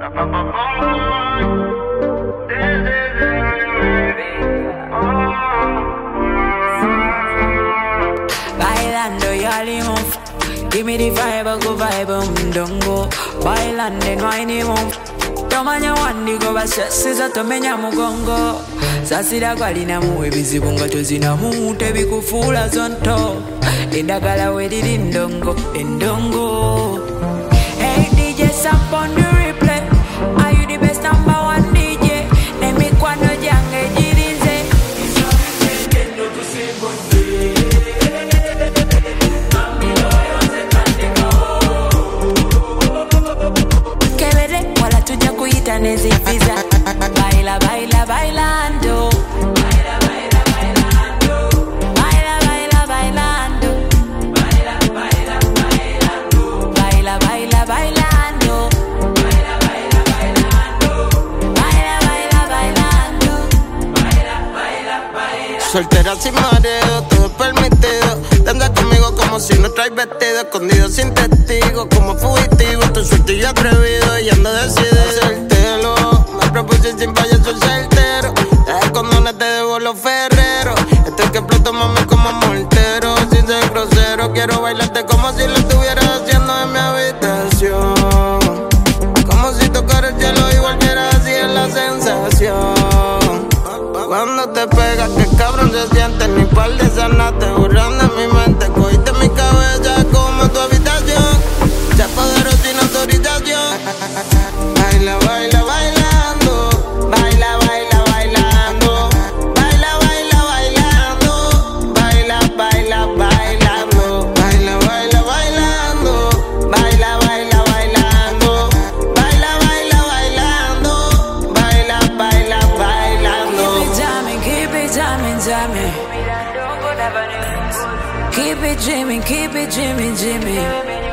Bailando y alimón. Give me the vibe, go vibe, don't go. Bailando no hay ni mon. Tomanya wandi go basese za tomenya mugongo. Sasira kwalina muwe bizibu nga tozina mu tebikufula zonto. Endagala wediri endongo. Hey DJ, stop on the replay. Are you the best number one DJ? Nemi kwano jange jirinze. Kebere wala tuja kuita nezifiza. Baila baila bailando. Baila baila bailando. Baila baila bailando. Baila baila bailando. Baila baila bailando. Baila baila bailando. Baila baila bailando. Baila baila bailando. Soltera sin mareo, todo es permitido. Te andas conmigo como si no traes vestido. Escondido sin testigo, como fugitivo. Tú suelto y atrevido y ando decidido a hacértelo. Me propuse sin fallar, soy certero. Deja condones, te debo los ferreros. Esto es que exploto, mami, como mortero. Sin ser grosero, quiero bailarte como si lo estuvieras haciendo en mi habitación. Como si tocara el cielo y volviera así en la sensación. Cuando te pegas, que cabrón se siente. Ni par de sanaste, borrando en mi mente. Cogiste mi cabeza como tu habitación. Ya poderoso sin autorización. Baila, baila, bailando. Baila, baila, bailando. Baila, baila, bailando. Baila, baila, bailando. Baila, baila, bailando. Baila, baila, bailando. Baila, baila, bailando. Baila, baila, bailando. Keep it jamming, jamming. Keep it dreaming, dreaming.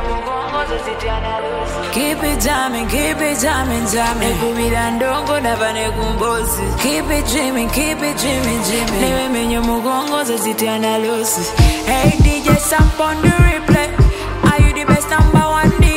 Keep it jamming, jamming. Ekubira ndongo nabane kumbosi. Keep it dreaming, dreaming. Newe menyo mugongo zitiana losi. Hey DJ, stop on the replay. Are you the best number one DJ?